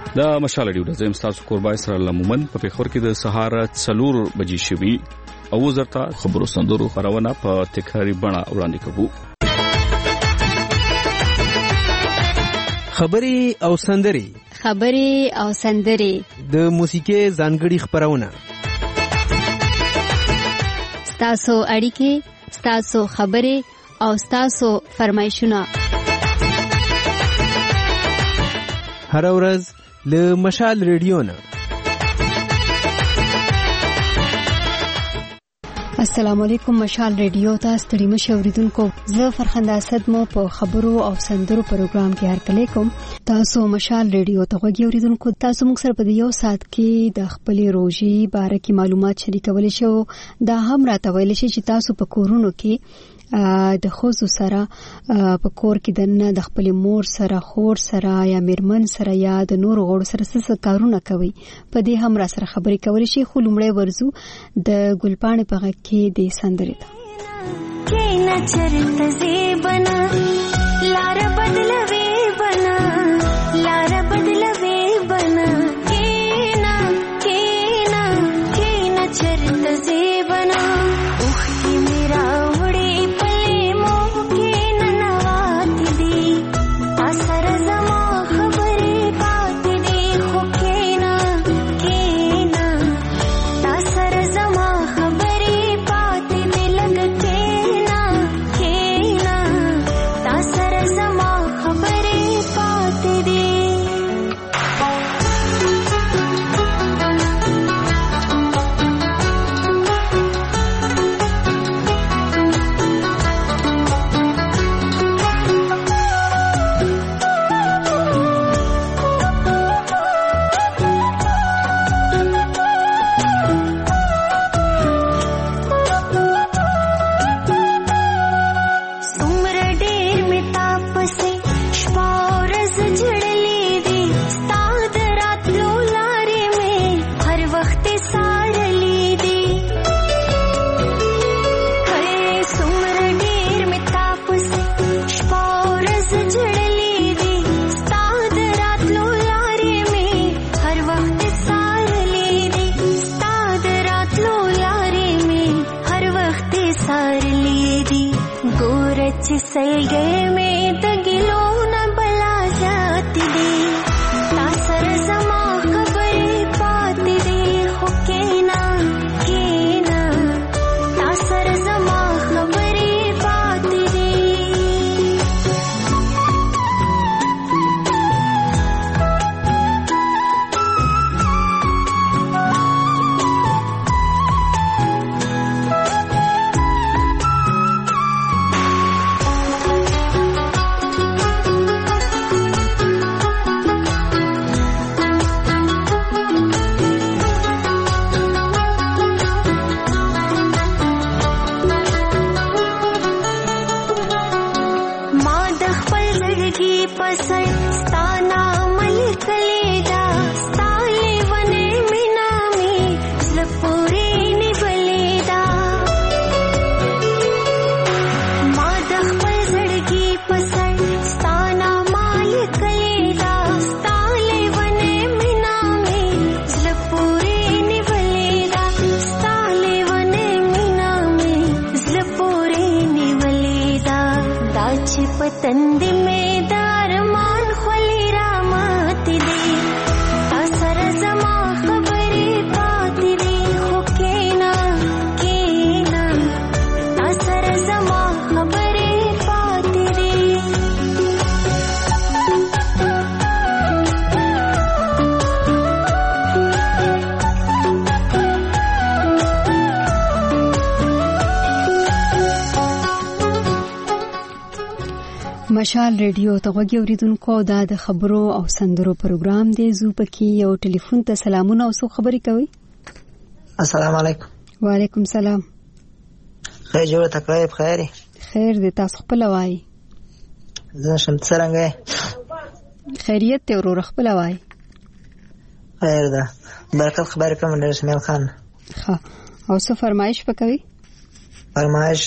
دا مشال رادیو د زم تاسو قربای سره لمومن په پیښور کې د سهار 4 بجې شوي او زرتا خبرو سندرو خبرونه په تکراری بڼه وړاندې کوو. خبري او سندري د موسیقي ځانګړي خبرونه، ستاسو اړیکې، ستاسو خبرې او ستاسو فرمایشونه هر ورځ له مشال ریډیو نه. السلام علیکم. مشال ریډیو ته ستړي مشه اوریدونکو، زه فرخنده اسد مو په خبرو او سندرو پروګرام کې هرکلی کوم. تاسو مشال ریډیو ته غوږی اوریدونکو، تاسو موږ سره په یو ساعت کې د خپلې روزي باره کې معلومات شریکولی شو. دا هم راته ویل شي چې تاسو په کورونو کې د خوځو سره په کور کې دنه د خپل مور سره، خور سره یا میرمن سره یا د نور غړو سره څه کارونه کوي، په دې هم را سره خبرې کولی شي. خو لومړی ورزو د ګلپاڼې په غږ کې د سندرې ته. کینا چرته زیبنا لار بدلوي بنا، لار بدلوي بنا، کینا کینا کینا چرته زیبنا اوخ کی میرا مشال ریډیو ته غوږی اوریدونکو، دا د خبرو او سندرو پروګرام دی. زو پکې یو ټلیفون ته سلامونه او څو خبرې کوي. السلام علیکم. وعلیکم سلام. خیر جوړ تکړه بخیر. خیر دې تاسو خپل وای. زه شم څنګه؟ خیریت ته ورور خپل وای. خیر ده. برکت خبر کوم د اسماعیل خان. ها او څه فرمایش وکوي؟ فرمایش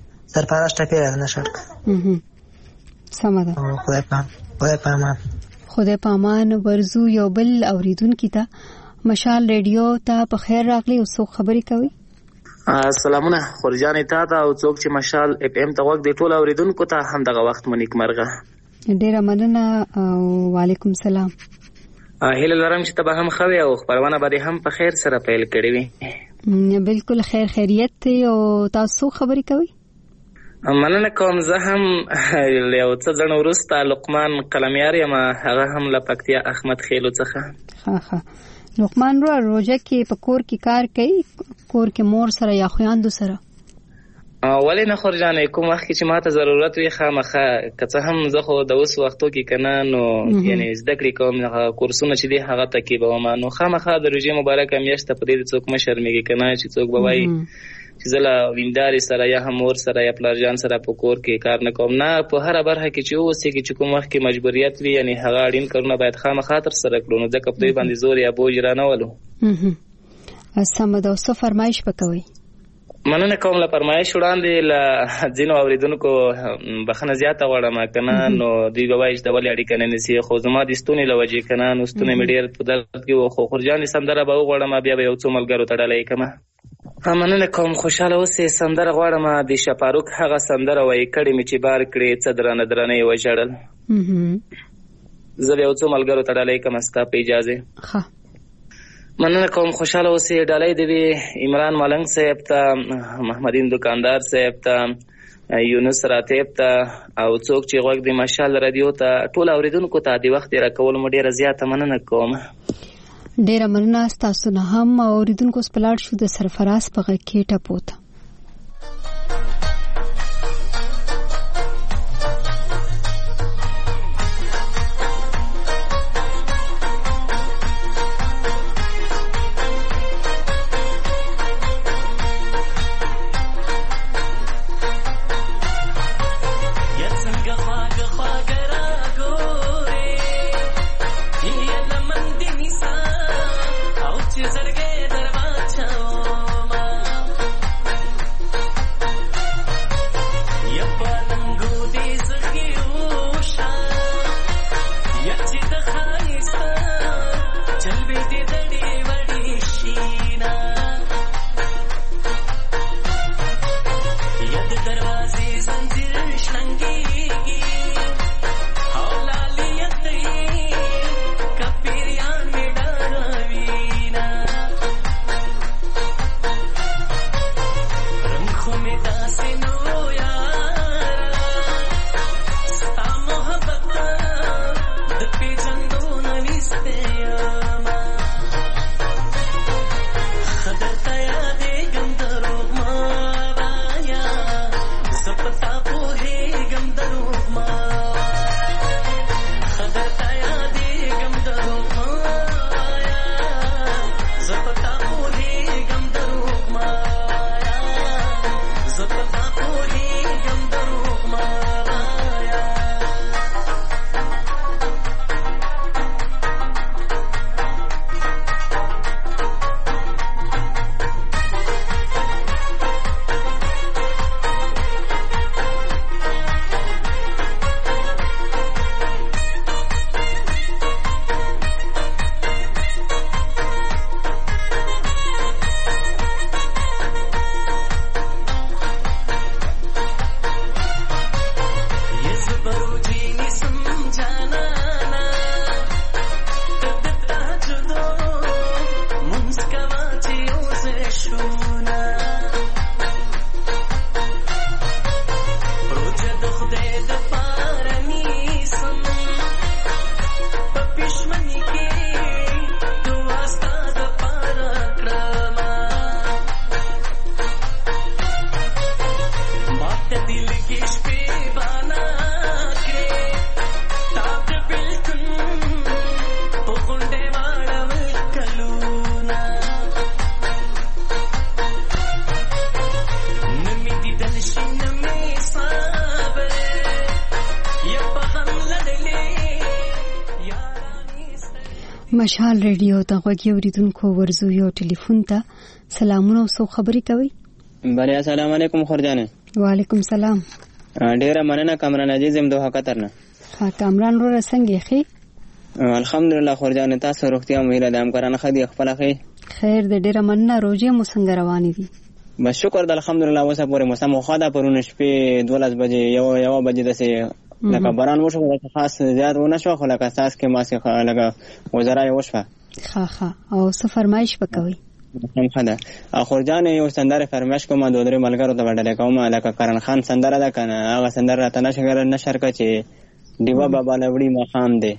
سرپرست ټپه نه شرک. سمه ده. خدای پامان. خدای پامان ورزو یو بل اوریدونکو ته مشال ریډیو ته په خیر راغلی او څوک خبرې کوي؟ سلامونه خورجانې تا ته او څوک چې مشال اف ام ته غوږ دی ټول اوریدونکو ته هم دغه وخت مو نیکمرغه. ډیره مننه او وعلیکم سلام. هیله لرم چې ته به هم ښه وې او خپرونه به دې هم په خیر سره پیل کړې وي. بالکل خیر خیریت دی او تاسو خبرې کوي؟ مننه کوم. زه هم یو څه ځنه وروسته لقمان قلمیار یم، هغه هم له پکتیا احمد خیلو څخه. ښه لقمان روژه کې په کور کې کار کوي؟ کور کې مور سره یا خویندو سره؟ ولې نه خورجانې، کوم وخت چې ماته ضرورت وي خامخا، که څه هم زه خو د اوس وختو کې که نه نو یعنې زده کړې کوم، هغه کورسونه چې دي هغه تعقیبوم، نو خامخا د روژې مبارکه میاشت په دې څوک مه شرمېږي که نه چې څوک به وایي چې زه له ویندارې سره یا هم مور سره یا پلارجان سره په کور کې کار نه کوم. نه، په هره برخه کې چې اوسېږي چې کوم وخت کې مجبوریت وي یعنې هغه اړین کارونه باید خامخا ترسره کړو، نو ځکه په دوی باندې زور یا بوج را نه ولو. سمه ده. څه فرمایش به کوئ؟ مننه کوم. له فرمایش وړاندې له ځینو اورېدونکو بخښنه زیاته غواړم که نه نو دوی به وایي چې د ولې اړیکه نه نیسي، خو زما د ستوني له وجې که نه نو ستونی مې ډېر په درد کې و، خو خورجانې سندره به وغواړم بیا به یو څو ملګرو ته ډله یې کړمه. مننه کوم. خوشحاله اوسې. سندره غواړم د شپاروک هغه سندره وایي کړې مې چې بار کړې څه درانه درانه یې وژړل. زه به یو څو ملګرو ته ډله یې کړم ستا په اجازې. مننه کوم. خوشحاله اوسې. ډالۍ دې وي عمران ملنګ صاحب ته، محمدین دکاندار صاحب ته، یونس راتیب ته او څوک چې غوږ د مشال رادیو ته ټول اوریدونکو ته د وخت تېره کولو مو ډېره زیاته مننه کوم. ډیره مننه ستاسو نه هم. اوریدونکو اوس په لاړ شو د سرفراز په غږ کې ټپو ته. مشال ریډیو ته غوږی اوریدونکو ورزو یو ټلیفون ته سلامونه او څو خبرې کوي؟ بله السلام علیکم خورجانه. وعلیکم سلام. ډیره مننه کامران عزیز ام دوه خطر نه. کامران رو څنګه یې؟ الحمدلله خورجان تاسو روغتیا مهله د همکارانو خدي خپل خیر د ډیره مننه. روزه مو څنګه روانې دي؟ بس شکر د الحمدلله. اوسه پورې موسم خو دا پرونه شپې 12 بجې یو بجې دسه لکه باران وشو خاص زیات ونه شو خو لکه اساس کې ماسه لکه وزرای وشوه. ها او څه فرمایش وکوي؟ خدا خورجان یو سندره فرمایش کوم د درې ملګرو ته وړل کوم لکه کرن خان سندره ده کنه هغه سندره ته نشر کچې دیوا بابا لوړی مقام دی.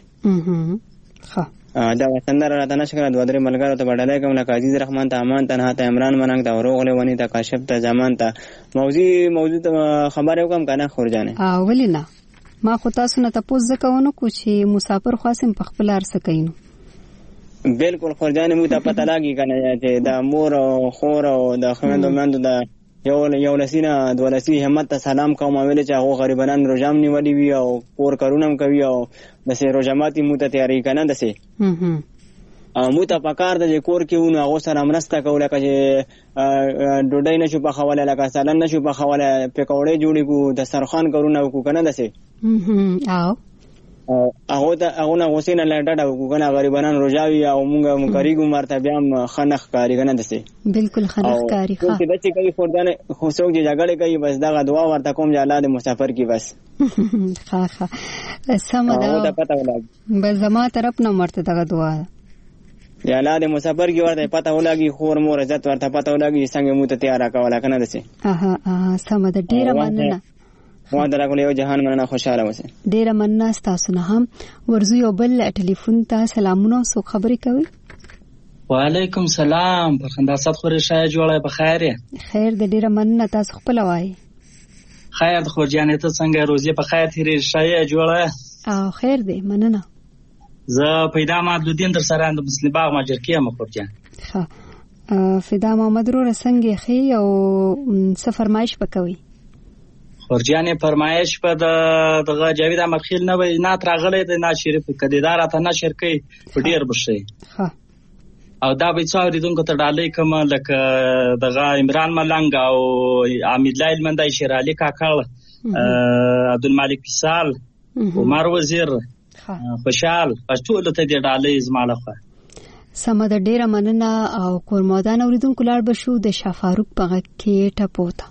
دا سندره ته نشر د درې ملګرو ته وړل کوم لکه عزیز رحمان ته امان ته ته عمران مننګ ته وروغله ونی ته کاشف ته زمان ته موضوع ته خبر کوم کنه خورجان. ولینا ما خو تاسو نه تاسو ځکهونه کو چې مسافر خاصم په خپل ارسه کینو. بالکل خورجان مو ته پته لاګي کنه چې د مور او خور او د خويندو مندو د یو لسینه دولسی همت ته سلام کوم ویل چې هغه غریبانان روزام نیولې وی او کور کارونم کوي او د سه روزماتي مو ته تیاری کنه دسه مو ته پکار د کور کې ونه هغه سره مرسته کوله چې ډوډۍ نشو په خواله لکه سالن نشو په خواله پکوړې جوړې کو د سرخان کارونه کو کنه دسه هغه نه غوسینه لړډه وګنه غریبانان روزاوي او مونږ کاریګو مرتبه خنخ کاری کنه دسه. بالکل خنخ کاری ښه چې دچې کوي خورجان خو څوک چې جګړه کوي بس دغه دعا ورته کوم چې الله دې مسافر کی بس. سم ده پته ولګي بس زما طرف نه مرته دغه دعا یا الله دې مسافر کی ورته پته ولګي خور مور عزت ورته پته ولګي څنګه مو ته تیار راکولا کنه دسه. سم ده ډیره مننه. ما درغله یو جهان مننه خوشاله اوسه. ډیره مننه تاسو نه هم ورزو یو بل ټلیفون ته سلامونه سو خبرې کوي. وعلیکم سلام فرخنداسات خوري شای جوړه په خیر. خیر د ډیره مننه تاسو خپل وای. خیر د خورجانې ته څنګه روزي په خیر تیرې شای جوړه؟ او خیر دی مننه. زه پیدا محمدالدین در سره د مسلم باغ ماجر کیم خورجان. فدا محمد رو څنګه خي او څه فرمایش وکوي؟ خورجانې فرمایش په دغه جاوید احمد خیل نه وي نه ترغلې د نا شریف کدیدار ته نشر کوي په ډیر بشي. او دا به څو ریدونکو ته ډالې کوم لکه دغه عمران ملنګ او حمید لایل مندای شیرالي کاکړ عبدالمالک فیصل عمر وزیر خوشحال ټول ته دې ډالې زماله خو سم د ډیره مننه او کورمادان اوریدونکو لار بشو د شفاروق په کې ټپوتا.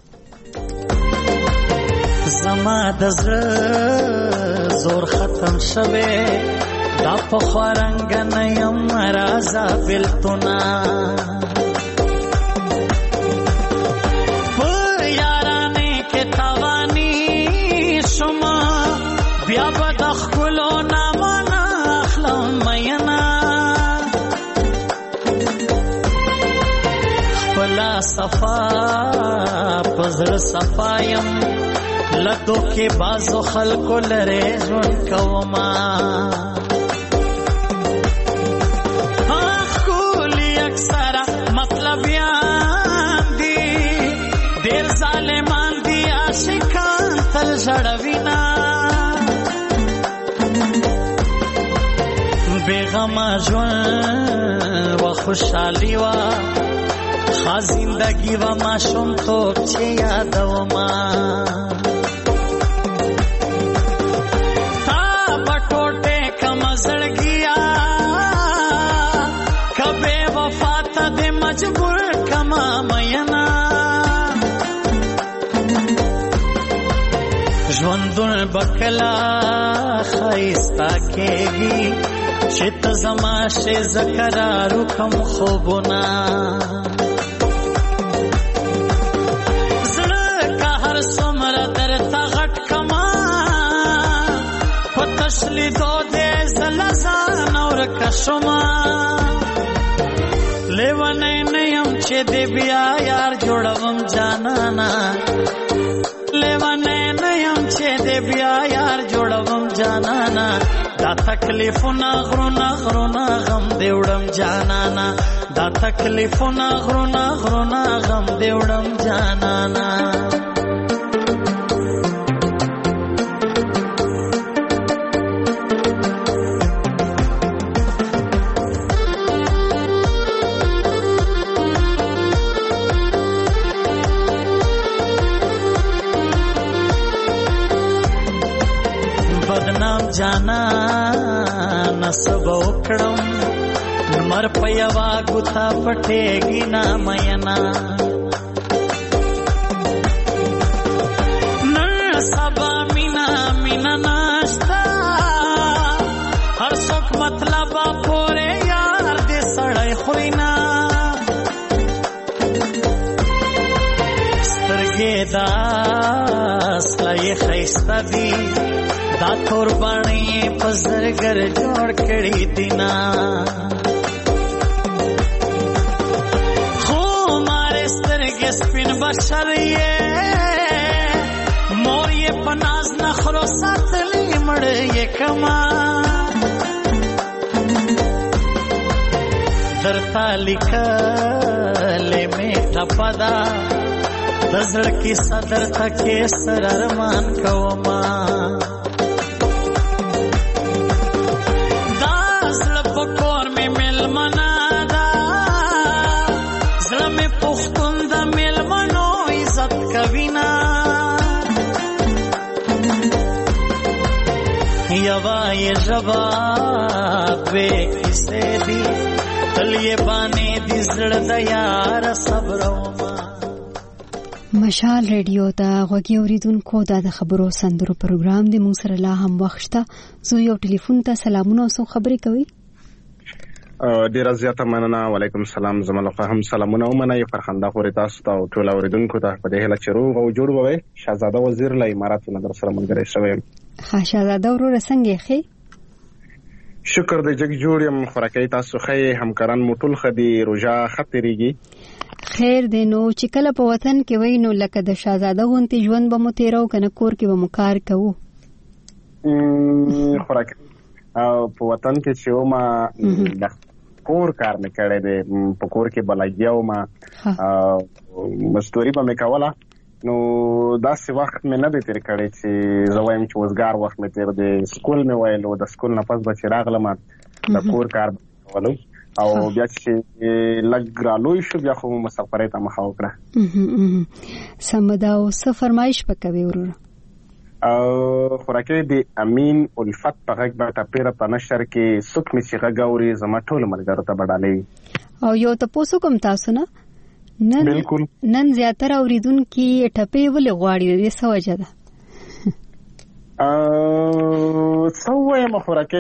زما د زړه زور ختم شوه دا په خورنګ نه یم رازا بلتونا په یارانه کې توانی شما بیا به د خپلو نامه اخلم مینا خپلا صفا پزړه صفایم لدو کې بازو خلکو لره ژوند کوما خولي اکثر مطلب یان دي ډېر ظالمان دي عاشقان تل ژړوینا بیغمه ژوند و خوشحالي وا خاص زندگی و ماشوم توپ چې یادوما مجبور کما مینا ژوندون بکلا خیستا کېږي چې ته زما شې ذکرارو کم خوبونه زړه کا هر څومره درته غټ کما په تشلیدو دې زله ځان ورکه شوما لیوانه نیم چې دې بیا یار جوړوم جانانا لیوانه نیم چې دې بیا یار جوړوم جانانا دا تکلیفونه غرونه غم دې وړم جانانا دا تکلیفونه غرونه غم دې وړم جانانا سبا وکړم نمر په یوا ګوتا پټېږي نا مینا نن سبا مینا مینا ناشتا هر څوک مطلب پورې یار دې سړی خوینا سترګې دا سلای خیسته دی دا تور باڼې په زرګر جوړ کړي دینا خو مارې سترګې سپین بشر یې مور یې په ناز نخرو ساتلې مړ یې کما درته لیکلې مې ټپدا د زړه کې صدر تکې سر ارمان کوما دا زړه په کور مې مېلمنا دا زړه مې پښتون د مېلمنو عزت کوي نا یوا یې ژبه دوې کیسې دي تل یې باندې دي زړه د یار صبر وما مشال ریډیو ته غوږی اوریدونکو دا د خبرو سندرو پروګرام دی مونږ سره لا هم وخت شته زه یو ټلیفون ته سلامونه او خبرې کوي ډیر زیاته مننه وعلیکم السلام زموږ هم سلامونه ومنه فرخنده خوري تاسو ته او ټول اوریدونکو ته په دې هله چې روغ او جوړ ووي شهزاده وزیر له اماراتو نظر سره ملګری شوی ښه شهزاده ورور څنګه ښه شکر دې جګ جوړ یم خوراکي تاسو ښه همکاران مو ټول خدي روزه خطرېږي خیر دی نو چې کله په وطن کې وای نو لکه د شاهزاده غونتی ژوند به مو تیرو کنه کور کې به مو کار کوو خوراکي په وطن کې چې ما د کور کار نه کړی دی په کور کې بلګیاو ما مستوري به مې کوله نو داسې وخت مې نه دی تیر کړی چې زه وایم چې وزګار وخت مې تیر دی سکول مې ویلو د سکول نه پس به چې راغلم د کور کار کولو او بیا چې لږ رالوی شو بیا خو مسافرۍ ته مخه وکړه سمه ده او څه فرمایش به کوې وروره خوراکي د امین الفت په غږ به ټپېره په نشر کې څوک مې چې غږ اوري زما ټولو ملګرو ته به ډالۍ او یو تپوس کوم تاسو نه نن زیاتره اوریدونکي ټپې ولې غواړي د دې څه وجه ده څه وایم خوراکي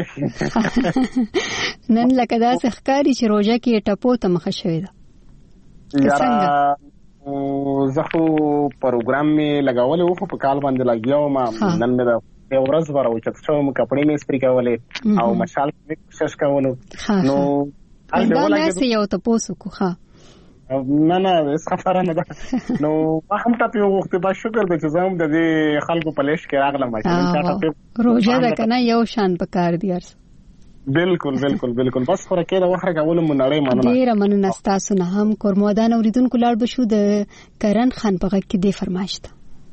نن لکه داسې ښکاري چې روژه کې ټپو ته مخه شوې ده یاره زه خو پروګرام مې لګولی و خو په کال باندې لګیا وم نن مې د یو ورځ به راوچت شوم کپړې مې استري کولې او مشال مې کوشش کولو نو همداسې یو تپوس وکړو ښه نه هیڅ خبره نه ده نو ما هم ټپې وغوښتې با شکر دی چې زه هم د دې خلکو په لیست کې راغلم روژه ده که نه یو شان پکار دی هر څه بالکل بس خوراکي د وخت راکولو مو نړۍ مننه ډېره مننه ستاسو نه هم کورمودان اوریدونکو لاړ به شو د کرن خان په غږ کې دې فرمایش ده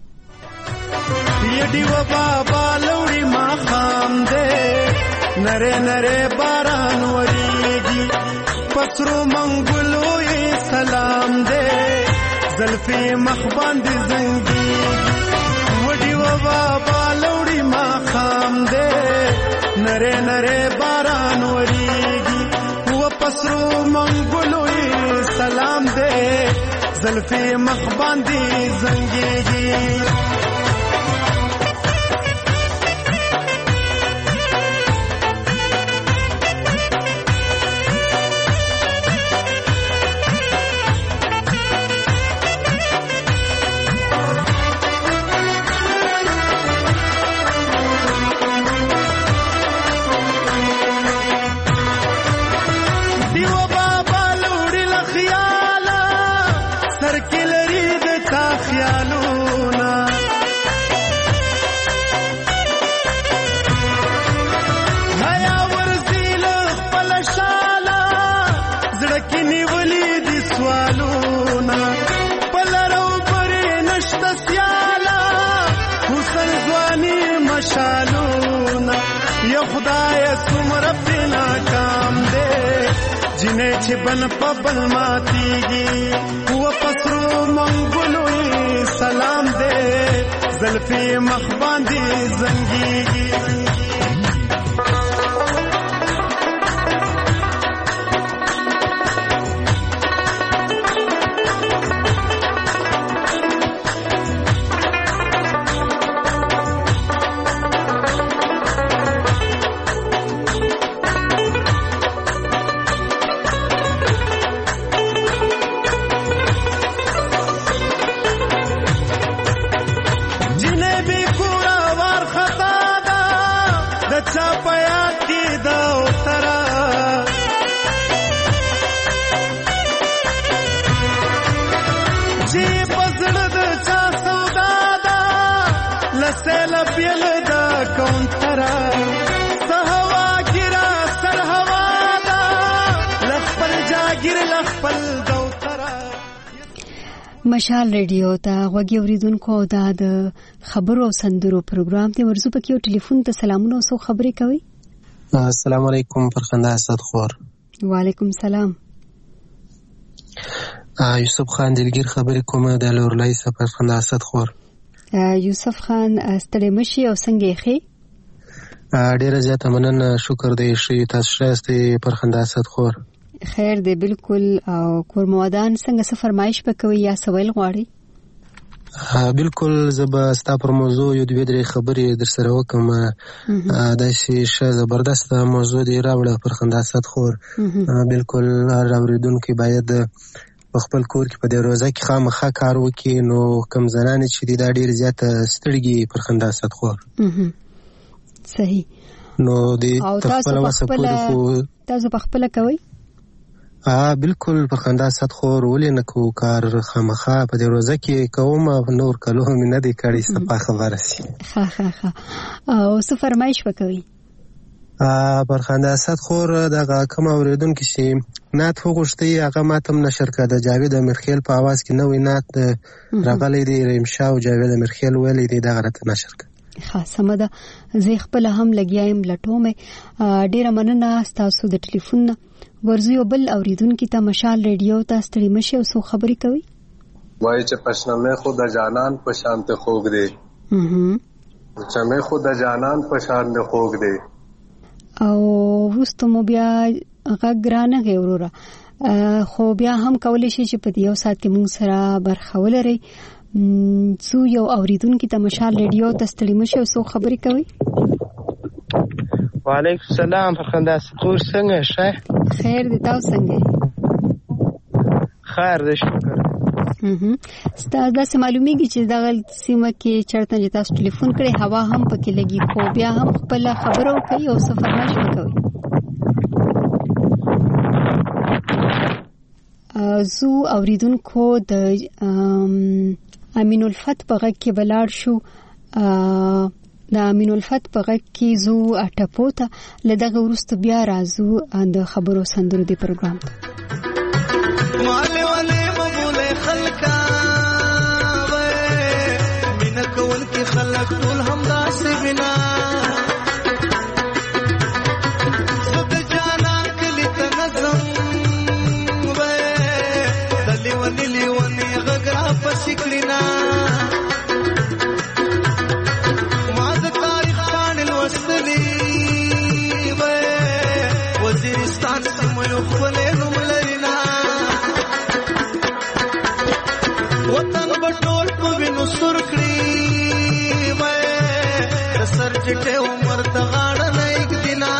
یډي و بابا لوري ما خام دې نره نره باران وریږي پسرو منګلو سلام دے زلفی مخ باندې زنګي وډي و بابا لوري ما خام دے نره نره باران وریږي و پسرو منګلو سلام دے زلفی مخ باندې زنګي جنہیں چھبن پبل ماتیگی وہ پسرو منگلوی سلام دے زلفی مخباندی زنگیگی پزړه د چا سودا ده لسل بیل د کونترا سهوا ګرا سر هوا ده لخپل جاګیر لخپل دوترا. مشال ریډیو ته غوږی اوریدونکو دا د خبرو او سندرو پروګرام دی. ورزو پکې ټلیفون ته سلامونه او خبرې کوي. السلام علیکم فرخنده اسد خور. وعلیکم سلام. یوسف خان دلګیر خبرې کومه د لورلای سفر فرخنده اسد خور. یوسف خان ستړي مشي او څنګه یې؟ ډیره زیاته مننه، شکر دی شي تاسو شاسته فرخنده اسد خور. خیر دی بالکل. او کورموادان څنګه څه فرمایش وکوي یا سوال غواړي؟ بالکل زبا ستا پر موضوع یو دوه درې خبرې در سره وکم. دا شي زبردست موضوع دی راوړه فرخنده اسد خور. بالکل راوړونکو باید خپل کور کې په دې روزه کې خامخا کار وکړي. نو کم زنانه چې دا ډیر زیاته ستړي فرخنده اسد خور. صحیح. نو دې خپل وسپوري کو تاسو په خپل کوي؟ بالکل فرخنده اسد خور ولې نه کو کار خامخا په دې روزه کې کوم نور کلو مې نه دی کړی صفه خبره سي. ها او څه فرمایش وکوي؟ فرخنده اسد خور دغه کوم اوریدونکو چې نعت وغوښتي هغه ماتم نشر کړه. د جاوید امیرخیل په आवाज کې نوې نعت راغلي دی رمشا او جاوید امیرخیل ویلي دی دغه راته نشر کړه. سمه ده. زه خپل هم لګیایم لټومه. ډیره مننه تاسو د ټلیفون. ورزیو بل اوریدونکو ته مشال ریډیو ته ستړي مشه او څه خبرې کوي؟ وای چې پښنمه خو د جانان په شان ته خوګ دی. چې مې خو د جانان په شان ته خوګ دی. او وروسته مو بیا غږرانه غوړه خو بیا هم کولای شي چې په یو سات کې موږ سره برخه ولري. څو یو اوریدونکو ته مشال ریډیو ته ستړي مشه او څه خبرې کوي؟ وعلیکم السلام فرخنده سکور څنګه شه؟ خیر دی تاسو څنګه؟ خیر دی شکر. ستاسو د معلومیږي چې دغه سیمه کې چرته چې تاسو ټلیفون کړي هوا هم پکې لګي خو بیا هم خپل خبرو کوي او څه فرمایش کوي. زو اوریدونکو د امین الفت په غږ کې بلاړ شو. د امین الفت په غږ کې زو اټپوته لدغه ورسته بیا راځو د خبرو سندرو دی پروګرام ته. مالې ولې مبولې خلکا وې مینه کول کې خلک ټول همداسې بنا زد جانان کلی ته نظم وې دلی ونی غږرا پسې کړینا وزیرستان سیمو یو خپلې نوم لرينا وطن بټول په وینو سر کړی وای د سر چټه عمر ته غاړه نه یک دینا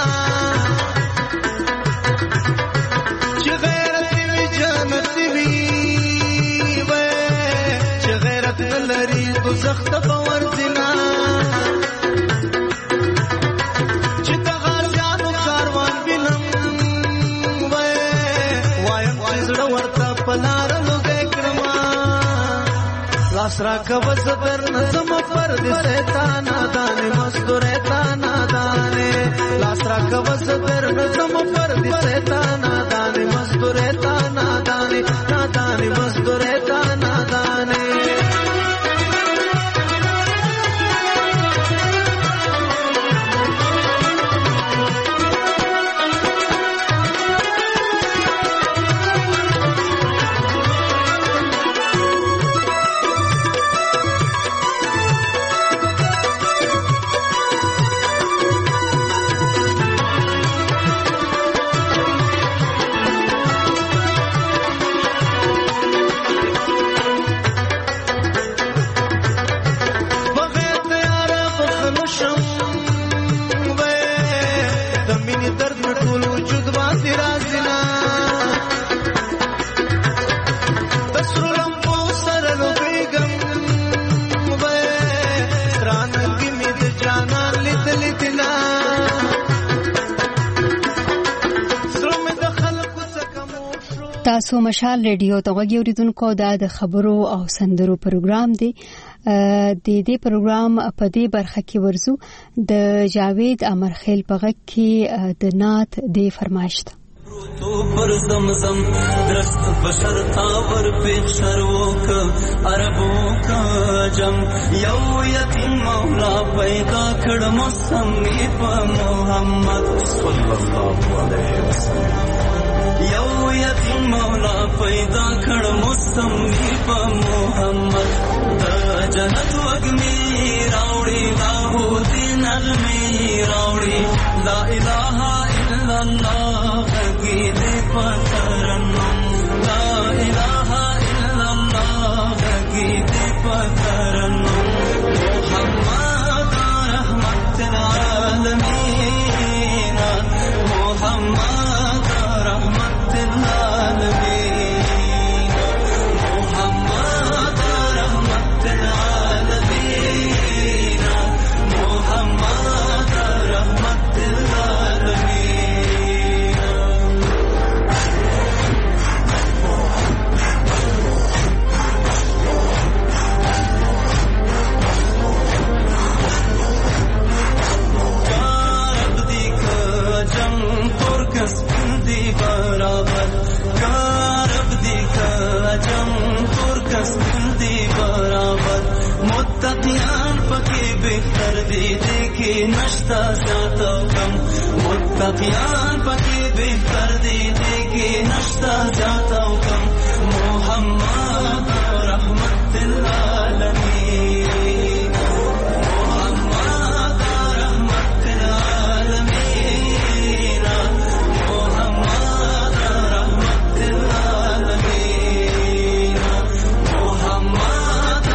چې غیرت وی جنت وی وای چې غیرت لري دوزخ ته باور دینا لاسرا کبز پر نظم پر دې شیطانا دانه مزدورې تانا دانه لاسرا کبز پر نظم پر دې شیطانا دانه مزدورې تانا دانه دانه مزدورې تانا دانه تاسو مشال ریډیو ته غوږی اوریدونکو د خبرو او سندرو پروګرام دی. د دې پروګرام په دې برخه کې ورزو د جاوید امرخیل په غږ کې د نعت د فرمایش ته تو پر زمزم درست بشر تاور پیخ شروک عربوں کا جم یو یتیم مولا پیدا کړ مصمی په محمد صلی الله علیه وسلم یو یتیم مولا پیدا کړ مصمی په محمد د جنت وګمی راوړي لاهو دین نغمه راوړي لا اله الا الله گیدے پترنم لا الہ الا اللہ گیدے پترنم محمد رحمت العالمین محمد رحمت العالمین محمد رحمت العالمین محمد رحمت العالمین. متقیان پکې بهتر دي دیکھے نشتا زیادہ کم متقیان پکې بهتر دي دیکھے نشتا زیادہ کم محمد رحمت العالمین محمد رحمت العالمین محمد رحمت العالمین محمد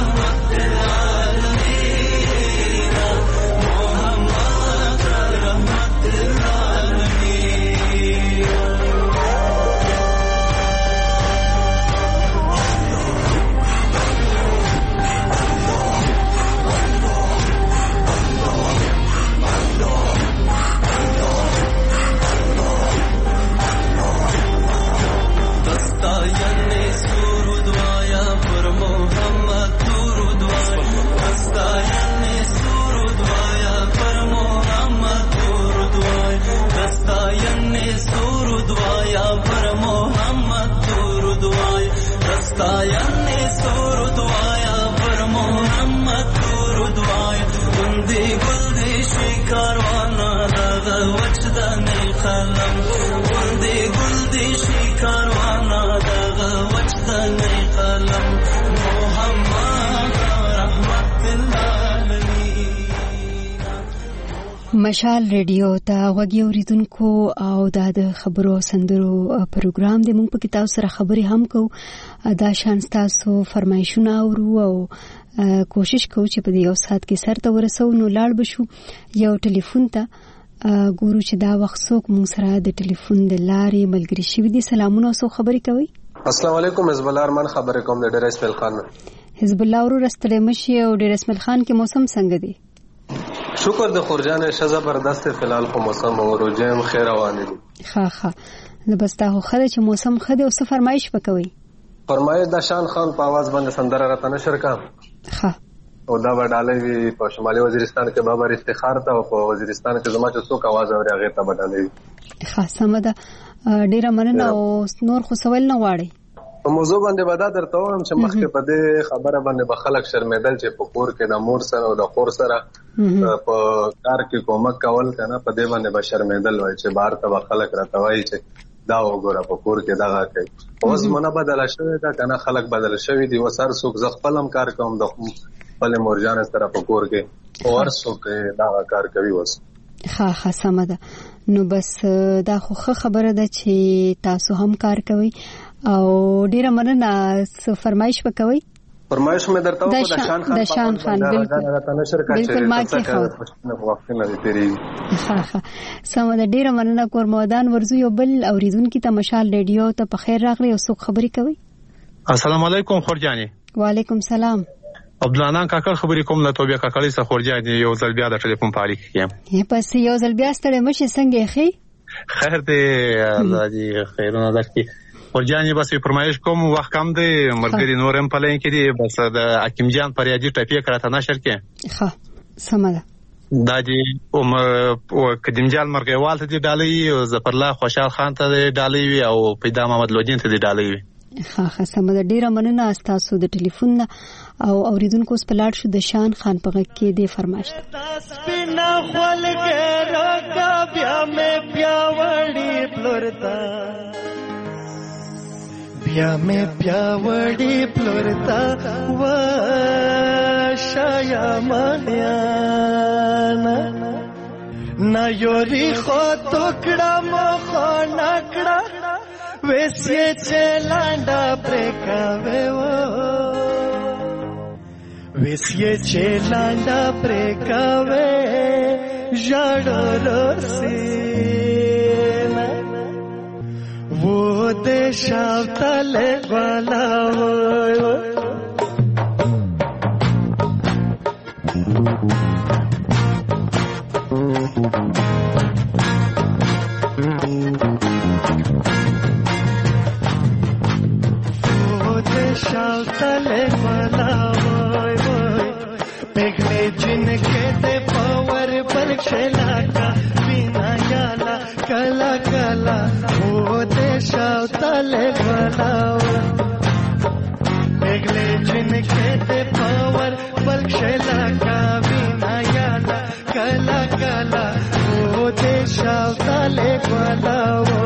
مشال ریډیو ته غوږی اوریدونکو او د خبرو سندرو پروګرام د مونږ په کتاب سره خبرې هم کوو دا شان تاسو فرمایشونه اورو او کوشش کوو چې په دې یو ساعت کې سره ورسو نو لاړ بشو یو ټلیفون ته ګورو چې دا وخت څوک مونږ سره د ټلیفون د لارې ملګری شوی دي. سلامونه او خبرې کوي. السلام علیکم. حزب الله ارمان خبرې کوم د ډیر اسماعیل خان. حزب الله ورو رستلې مشي او ډیر اسماعیل خان کې موسم څنګه دی؟ شکر د خورجان شه زبردست فلال په موسم او روجم خیر روان دي. ها زبستا خو خله چې موسم خده او څه فرمایش وکوي. فرمایش د شان خان په आवाज باندې سندره راته نشر کا. ها او دا وډالې په شمالي وزیرستان کې بابر افتخار ته او په وزیرستان کې زما چې څوک आवाज اوري هغه ته وډالې. ها سمده ډیره مننه او نور خو سوال نه واړی. په موضوع باندې ودا درته وایم چې مخکې په دې خبره باندې به خلک شرمېدل چې په کور کې د مور سره او د خور سره په کار کې کومک کول کنه په دې باندې به شرمېدل وای چې بهر ته خلک راته وایي چې دا وګوره په کور کې دغه کوي. اوس مونږ بدل شوی دا کنه خلک بدل شوی دي وسر څوک ز خپلم کار کوم د خپل مورجان سره په کور کې اور څوک دا کار کوي وس. ها سمده نو بس دا خو خبره ده چې تاسو هم کار کوي او ډیره مننه. فرمایش وکوي. فرمایش مې درته وکړه د شان خان بالکل ما کې خو سمده ډیره مننه. کورمودان ورزو یو بل اوریدونکو ته مشال ریډیو ته په خیر راغلی او څوک خبرې کوي. السلام علیکم خورجانی. وعلیکم سلام. عبدالله کاکل خبرې کوم له توبه کاکل سره خورجانی یو ځل بیا د ټلیفون په اړه کې پس یو ځل بیا ستړي مشه څنګه خې خیر دې الله دې خیرونه درکړي. خورجان بس فرمایش کوم وخت کم دی مرګري نورم په لین کې دی بس د حکیم جان پریادي ټپی کړه نشر کې ښه سمه دا دی قدیم جان مرګوال ته دی ډالۍ ظفر الله خوشحال خان ته دی ډالۍ وی او پیدا محمد لودین ته دی ډالۍ وی ښه سمه ډیره مننه تاسو د ټلیفون او اوریدونکو سپلاټ شو د شان خان په غږ کې دی فرمایش سپینا خپل ګرو کا بیا مې پیاوړی پلورتا بیا مې پیاوړی پلورتا و شایا مانیانا نا یوري خو ټوکړه مخ نکړه ویسې چلانډا پرکاوي وو ویسې چلانډا پرکاوي ژړ رسینا वो देशावतले वाला वो देशावतले वाला पेगले जिनके दे पावर बलक्षला का बिना याला कला कला वो देशावतले वाला पेगले जिनके दे पावर बलक्षला का बिना याला कला कला वो देशावतले वाला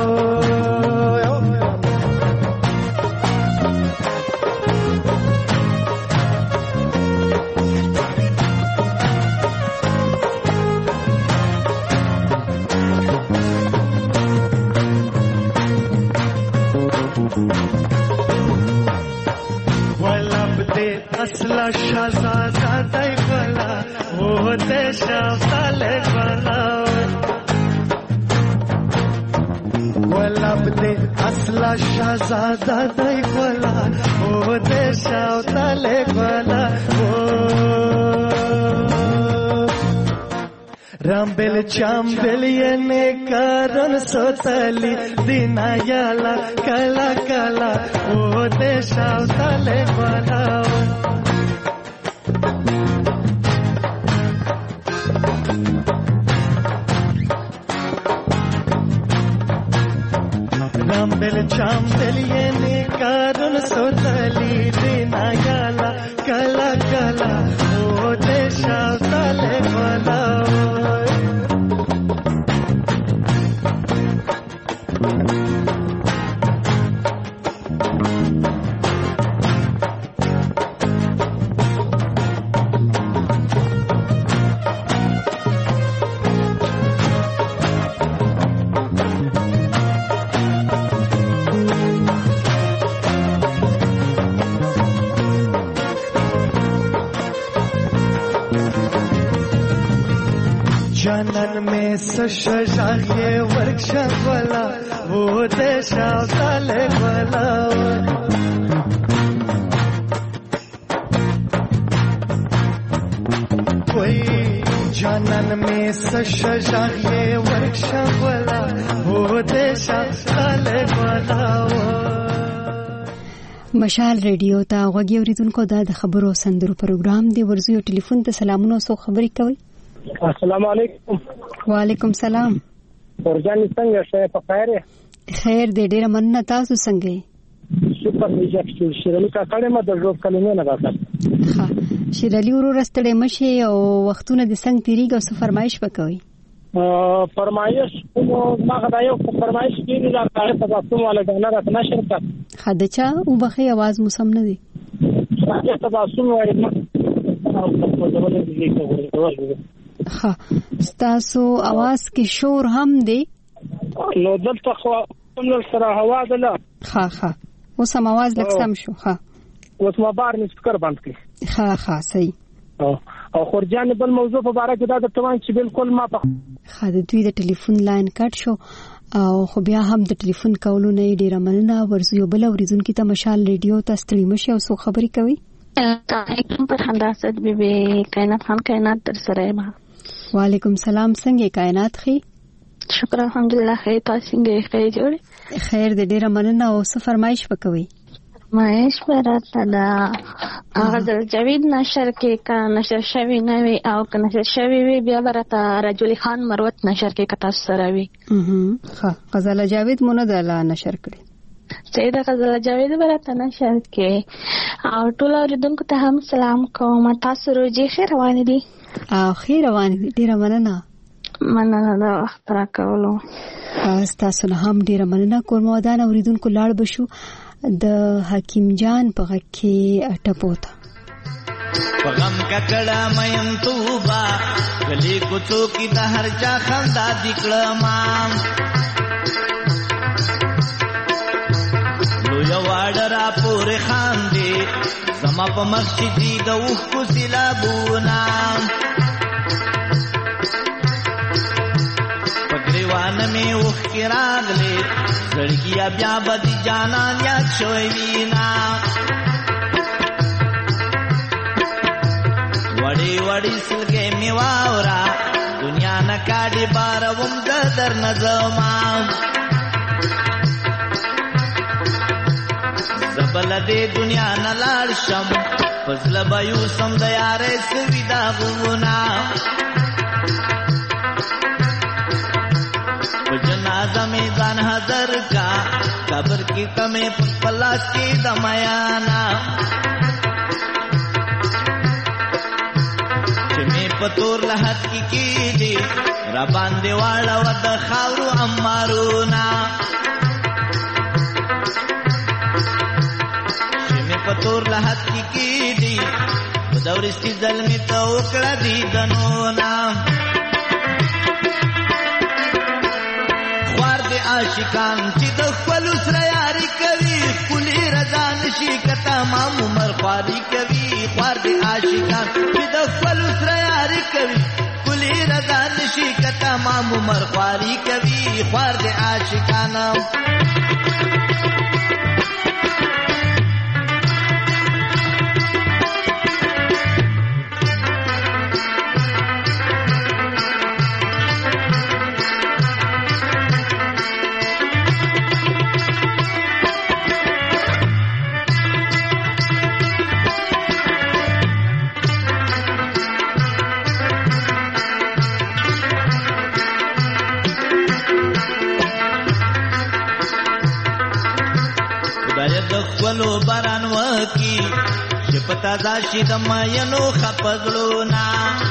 असला शहजादा दैवला वो देशावतले वाला वलब दे असला शहजादा दैवला वो देशावतले वाला रामबेल चांबेल येने कारण सोतली दिनायाला कला कला वो देशावतले वाला रामबेल चांबेल येने कारण सोतली दिनायाला कला कला वो देशावतले वाला जानन में सशजागे वर्कशॉप वाला वो देशावतले वाला कोई जानन में सशजागे वर्कशॉप वाला वो देशावतले वाला مشال ریډیو ته غوږی اوریدونکو دا د خبرو سندرو پروګرام دی ورزیو ټلیفون ته سلامونه سو خبرې کوي السلام علیکم وعلیکم سلام ورجان څنګه شه په خیر خیر دې ډېر مننه تاسو څنګه سپر میجک شیرالي کا کړه ما د جوړ کلمه نه راځه ها شیرالي ورو رستړې مشي او وختونه د څنګه تیریږي او فرمایش وکوي فرمایش ما غواړم په فرمایش کې نه راځي په تاسو والا غنا راځه نشر کا خدچا او بخي आवाज موسم نه دی تاسو وایم ها ستاسو आवाज کې شور هم دی نو دلته خو کوم سره هوا ده ها اوس هم आवाज لږ سم شو ها اوس ما بار نه سپیکر بند کړ ها صحیح او خورجان بل موضوع په اړه کې دا د توان چې بالکل ما په خاله دوی د ټلیفون لاین کټ شو او خو بیا هم د ټلیفون کولو نه ډیره مننه ورزیو بل اوریدونکو ته مشال ریډیو ته ستړي مشه او سو خبري کوي علیکم پر خنداسد بیبي کائنات خان کائنات در سره ما وعلیکم سلام څنګه کائنات خي شکر الحمدلله خیر. تاسو څنګه خیر جوړ؟ خیر دې ډیره مننه. او څه فرمایش وکوي؟ فرمایش براته دا غزل جاوید نشر کې کا نشر شوی نه وي او که نشر شوی وي بیا براته رجل خان مروت نشر کې کتا سره وي. ها غزل جاوید مونږ د نشر کړی چې دا غزل جاوید براته نشر کې او ټول اوریدونکو ته هم سلام کوم. تاسو روزي خیر روان دي؟ او خیر روان دي. ډیره مننه. مننه دا وخت راکولو. تاسو نه هم ډیره مننه کوم. ودان اوریدونکو لاړ بشو د حکیم جان په غږ کې ټپوتا پغم ککړه مېم توبا گلی کوڅو کې د هر چا خندا دکړه ما لو یو اډرا پورې خاندې زما په مسجد د اوخ کو سیلابونا پګریوان می اوخ کې راغلې زړګیا بیا بدی جانان یاد شوی وینا وړي وړي سلګې می واورا دنیا نه کاډي باروم د در نظما زبل دې دنیا نه لاړ شم فضل بيو سم د یارې سویدا غونا جنازہ میں ځان حاضر کا قبر کی کمې پلا کې دمانا چې مې پتور لحد کی دي را باندې واړه ود خاورو امارونا چې مې پتور لحد کی دي دورستي ظلمي ته وکړه دي دنونا عاشقان چې د خپل سره یاري کوي کلی رضا نشي کته مام عمر خواري کوي خوار دي عاشقان چې د خپل سره یاري کوي کلی رضا نشي کته مام عمر خواري کوي خوار دي عاشقان ولو باران وکی چې پتا دا شي د ماینو خپزړونا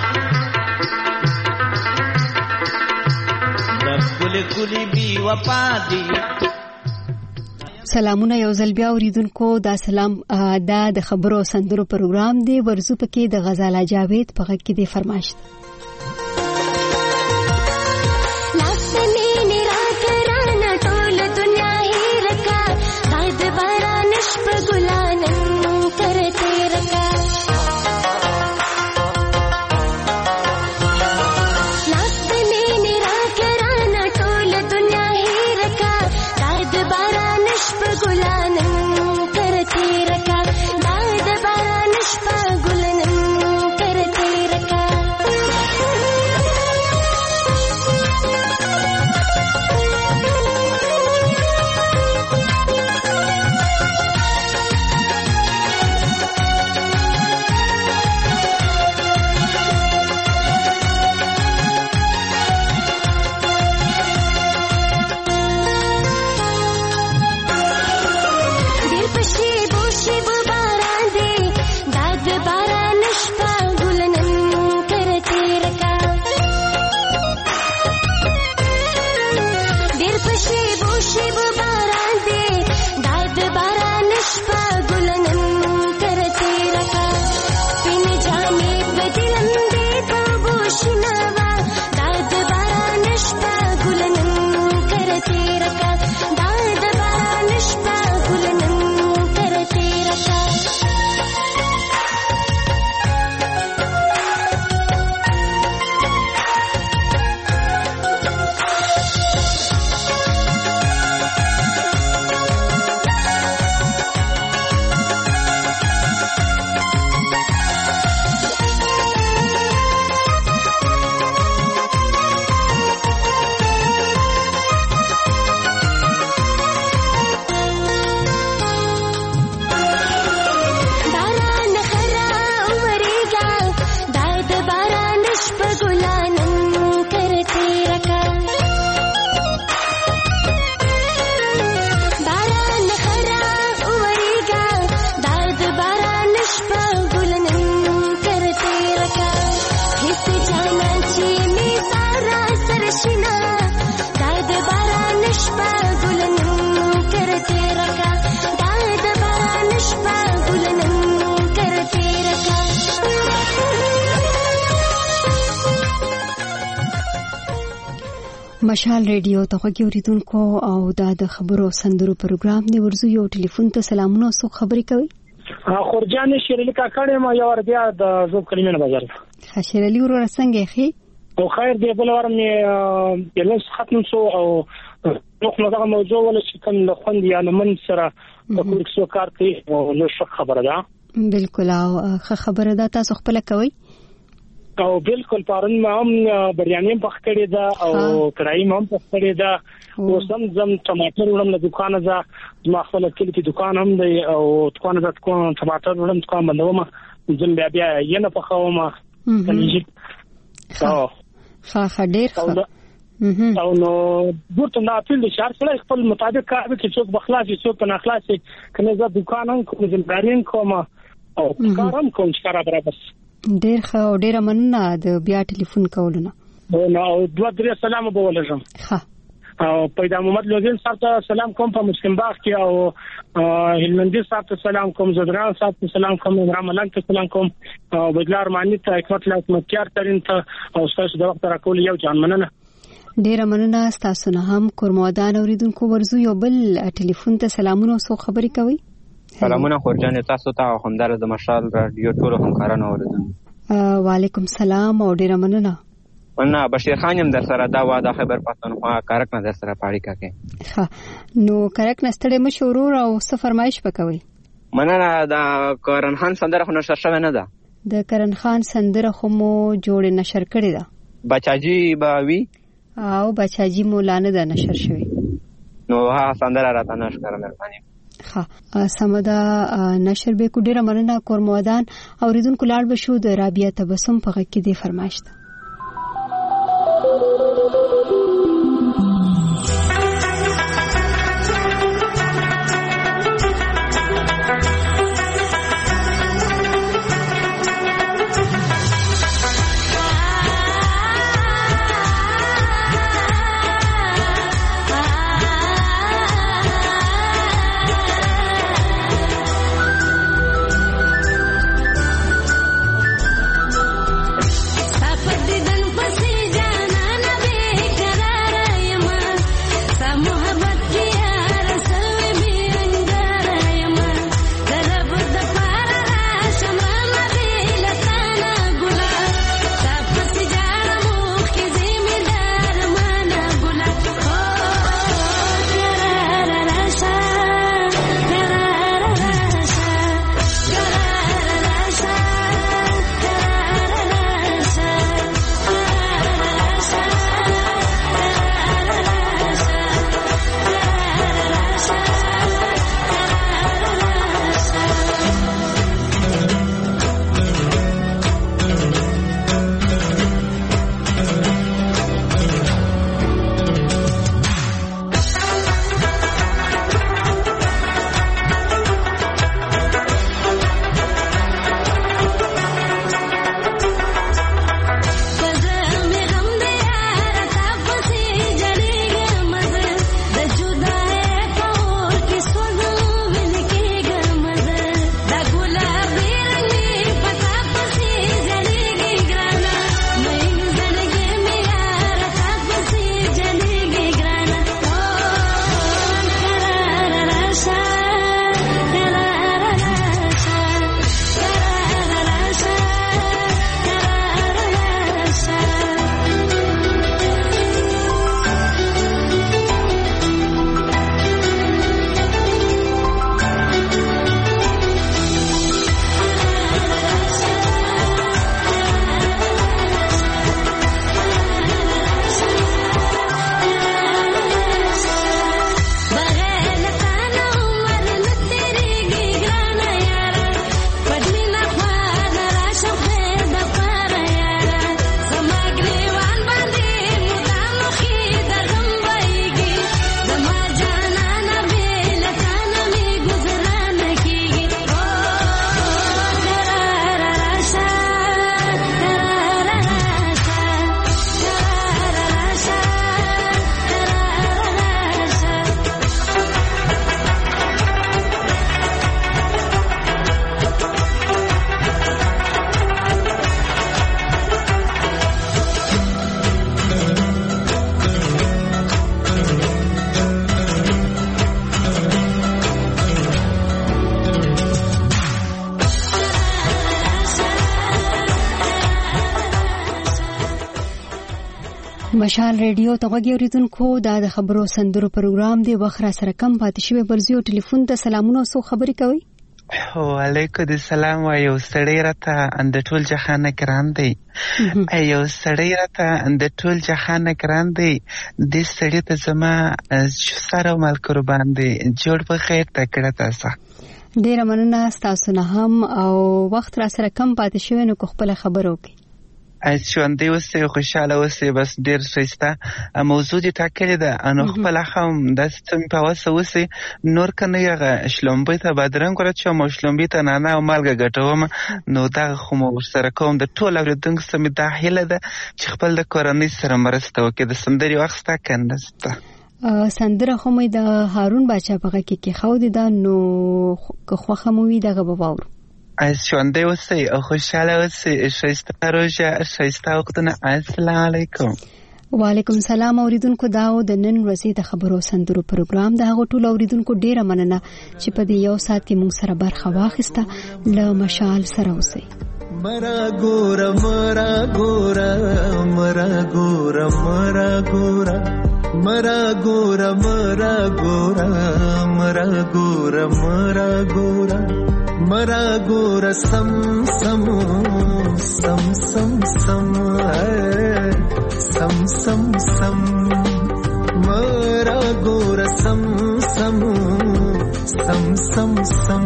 د کلی کلی بي وفا دي. سلامونه یو ځل بیا اوریدونکو. دا سلام دا د خبرو سندرو پروګرام دی. ورزو پکې د غزاله جاوید په غږ کې دی فرمایش. مشال ریډیو ته غوږی اوریدونکو او د خبرو سندرو پروګرام دی. ورزو یو ټلیفون ته سلامونه او خبرې کوي. خورجان شیرلی کا کړه ما یو ور بیا د زوب کلمې نه بازار. شیرلی ورور څنګه خي؟ او خیر دی بل ور مې یلس ختم سو او نو دا موضوع ولا چې کوم له خوند یا من سره په کوم کار کوي او نو خبره ده. بالکل او خبره ده تاسو خپل کوي. او بالکل پرون ما هم بریاني پخ کړی دا او کړای ما هم پخ کړی دا او سم ټماټر ولم له دکان ځه ما خپل کلی کې دکان هم دی او دکان ځه کوم ټماټر ولم کوم بندوم زم بیا یې نه پخوم کنيږي او ډیر او نو ګورته نه اپیل دي شهر سره خپل مطابق کار وکړي څوک بخلاصي څوک نه خلاصي کنه زه دکان هم کوم ځمدارین کوم او کارم کوم چې کار برابر. ډیر ښه او ډیر مننه د بیا ټلیفون کولونه. نو دوه درې سلام به ولرم. ها او پیدا محمد لوزین صاحب ته سلام کوم په مسلم باغ کې او هلمندي صاحب ته سلام کوم زدران صاحب ته سلام کوم عمران ملنګ ته سلام کوم او بدلار مانی ته حکمت الله مکیار ترين ته او تاسو د وخت راکول یو جان مننه. ډیر مننه تاسو نه هم کورمودان اوریدونکو. ورزو یو بل ټلیفون ته سلامونه او خبرې کوي. سلامونه خورجان تاسو ته او همدار د مشال رادیو ټول همکارانو اوریدونکو. وعلیکم سلام او ډیر مننه. مننه بشیر خان هم در سره دا واده خبر پښتونخوا کارک نظر سره پاړی کاکه. ها نو کارک نستړې مشورور او څه فرمایش وکوي. مننه دا کرن خان سندره خو نشر شوه نه ده. د کرن خان سندره خو مو جوړ نشر کړی ده. بچاجي باوی او بچاجي مولانا ده نشر شوی. نو ها سندره راته نشر کړل مهرباني. ها سمدا نشر به کو ډیره مننه کورمودان اوریدونکو لاړ بشو د رابعه تبسم په غږ کې دی فرمایش ده. But مشال ریډیو ته غوږی اوریدونکو د خبرو سندرو پروګرام دی. وخت را سره کم پاتې شوی، برزیو ټلیفون ته سلامونه او خبرې کوي. وعلیکم السلام. یو سړی راته د ټول جهان ګران دی، یو سړی راته د ټول جهان ګران دی، د سړی ته زما سره مال قربان دی. جوړ په خیر تکړه تاسو. ډیره مننه تاسو نه هم، او وخت را سره کم پاتې شوی نو خپل خبرو کې ژوندی اوسئ، خوشحاله اوسئ. بس ډېر ښایسته موضوع دې ټاکلې ده، نو خپله هم داسې څه مې په وسه اوسئ. نور که نه هغه شلومبۍ ته بادرنګ ورچوم او شلومبۍ ته نعناع او مالګه ګټوم، نو دغه خو مو ورسره کوم. د ټول اورېدونکو څخه مې دا هیله ده چې خپل د کورنۍ سره مرسته وکړي. د سندرې وخت شته که نه شته؟ سندره خو مې د هارون باچا په غږ کې کېښودې ده، نو که خوښه مو وي دغه به واورو. ژوندی اوسئ او خوشحاله اوسئ. ښایسته روژه، ښایسته وختونه. السلام علیکم. وعلیکم السلام. اوریدونکو دا د نن ورځې د خبرو سندرو پروګرام د هغو ټولو اوریدونکو ډیره مننه چې په دې یو ساعت کې موږ سره برخه واخیسته. له مشال سره اوسئ. مرا ګوره مرا ګوره مرا ګوره مرا ګوره مرا ګوره مرا ګوره مرا ګوره مرا ګوره مرا ګوره سم سم سم سم سم سم سم سم مرا ګوره سم سم سم سم سم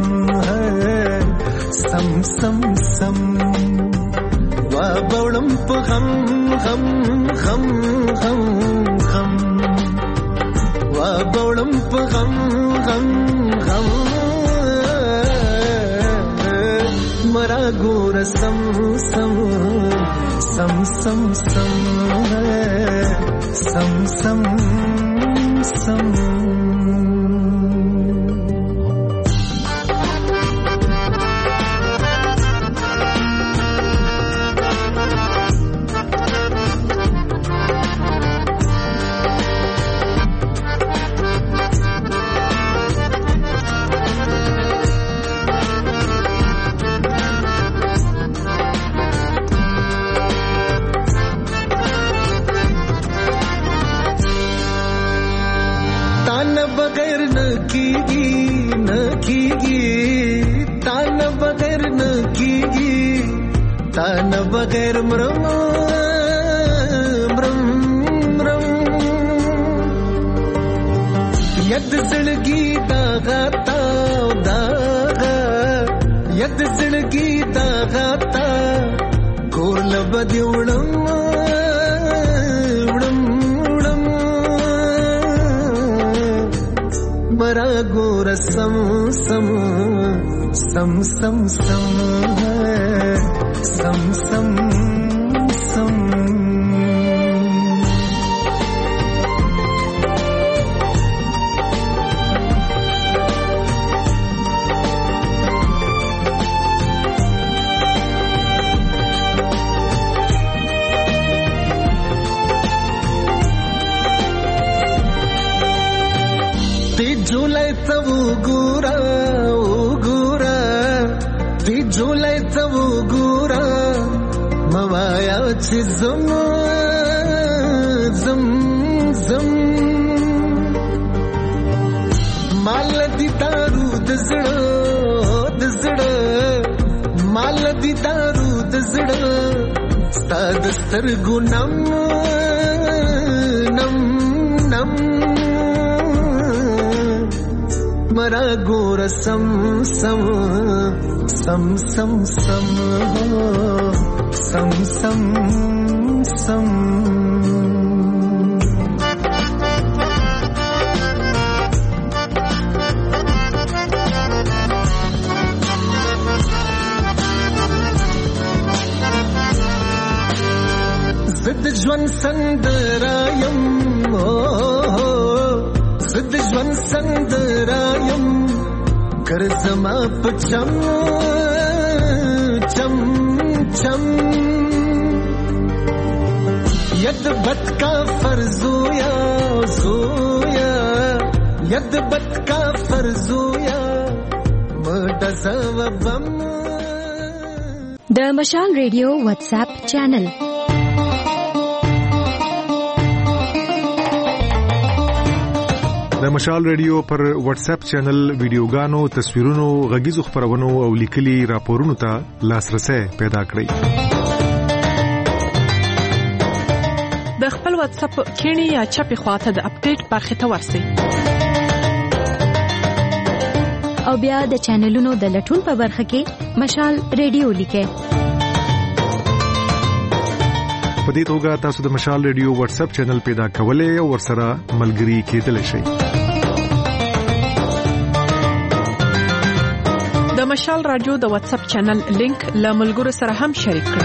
سم سم سم وا بولم په غم غم غم غم غم وا بولم په غم غم غم مرا ګور سم سم سم سم سم سم سم سم तान बगैर मरम मरम मरम यद जिंदगी दागा दागा यद जिंदगी दागा ता कोल बदिवड़म उड़म उड़म मरा गोर सम सम सम सम सम सम सम सम ती झुलाय तवू गुरा ती झुलाय तवू गुरा मवाया ची zam zam zam माल दी दारू दजड़ माल दी दारू दजड़ स्ताद स्तरगु नम नम नम मरा गोर सम सम सम सम सम सम सम सम जिद ज्वन संदरायम जिद ज्वन संदरायम कर जमा पचम चम चम यद बत का फर्जोया जोया यद बत का फर्जोया मदसवबम द मशाल रेडियो व्हाट्सएप चैनल د مشال ریډیو پر واتس اپ چینل ویډیوګانو، تصویرونو، غږیزو خبرونو او لیکلي راپورونو ته لاسرسي پیدا کړئ. د خپل واتس اپ کینی یا چپی خواته د اپډیټ برخه ته ورسئ. او بیا د چینلونو د لټون په برخه کې مشال ریډیو لیکئ. په دې توګه تاسو د مشال ریډیو واتس اپ چینل پیدا کولای او ورسره ملګري کېدلی شئ. د مشال رادیو د واتس اپ چینل لینک له ملګرو سره هم شریک کړئ.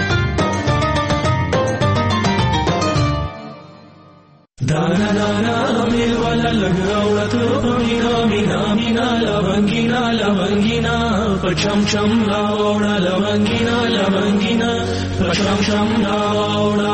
دانا دانا مل ولا لګاوړه ته مینا مینا مینا لونګینا لونګینا پچم چم راوړه لونګینا لونګینا پچم چم راوړه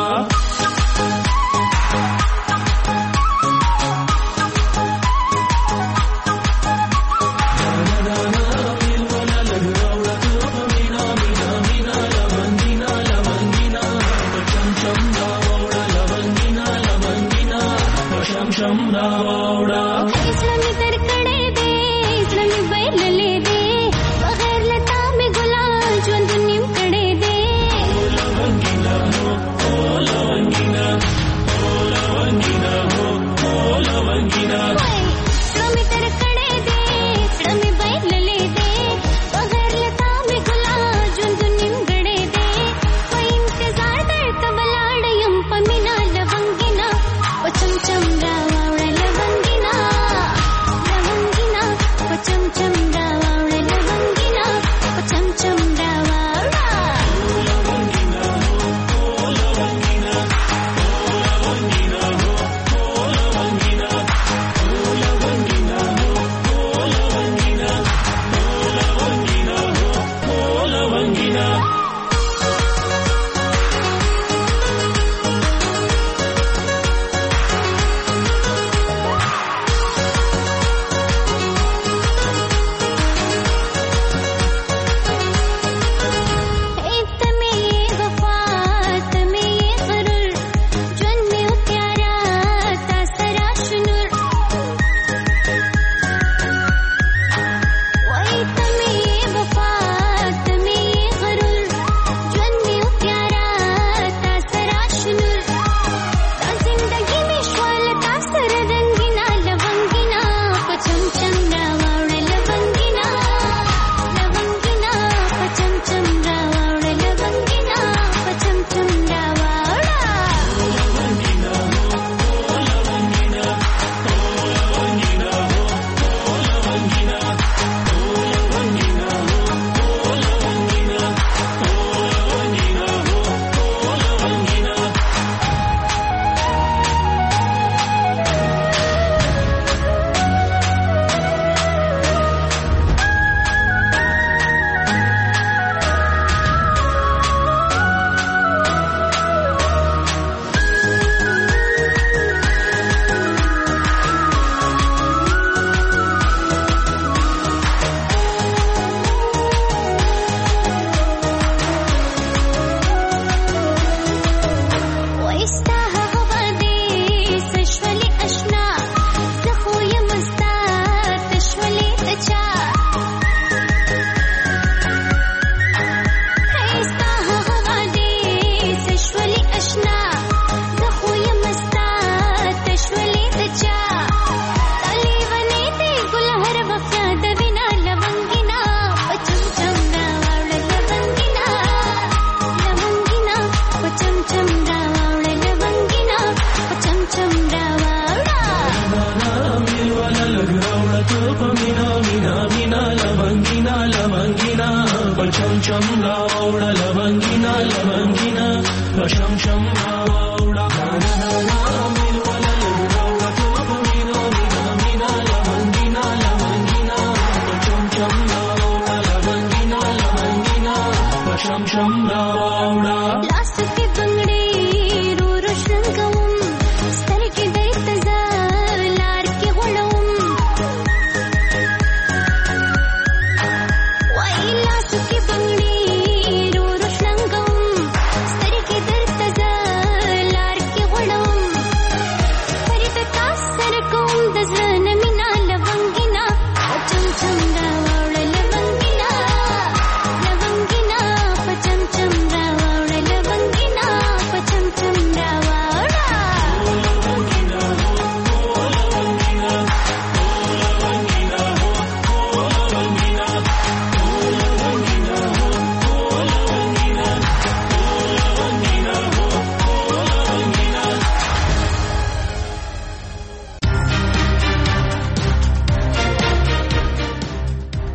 Mina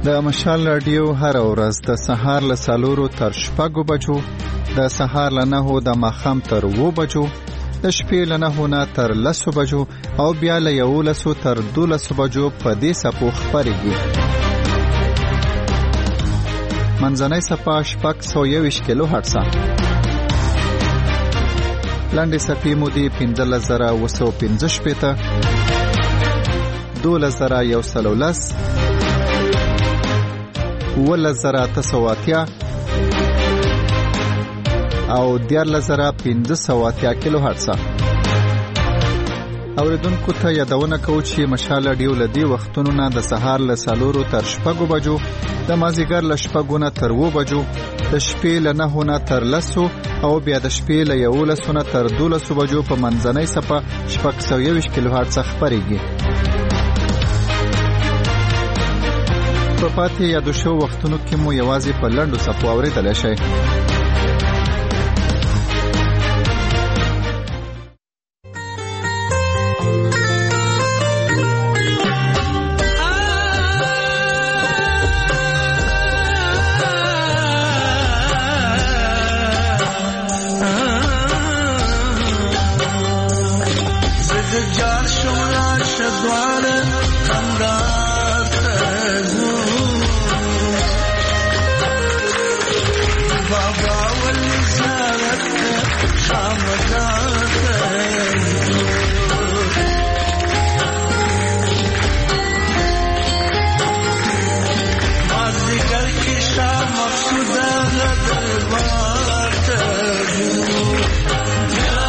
د مشال رادیو هر ورځ د سهار له 4 تر 6 بجو، د سهار له 9 د ماښام تر 2 بجو، د شپې له 9 نه تر 10 بجو او بیا له 11 تر 12 بجو په دې سپو خبرېږي. منځنۍ سپه 621 کیلو هرتز، لنډې سپې مو دي 15915، 12110، 11980 او 14580 کیلو هرتز. اوریدونکو ته یادونه کوو چې مشال رادیو له دې وختونو نه د سهار له 4 تر 6 بجو، د مازیګر له 6 نه تر 2 بجو، د شپې له 9 نه تر 10 او بیا د شپې له 11 نه تر 12 بجو په منځنۍ سپه 621 کیلو هرتز خبرېږي. په پاتې یادو شو وختونو کې مو یوازې په لنډو سپو اورېدلی شئ.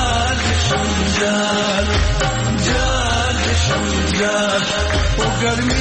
गर्मी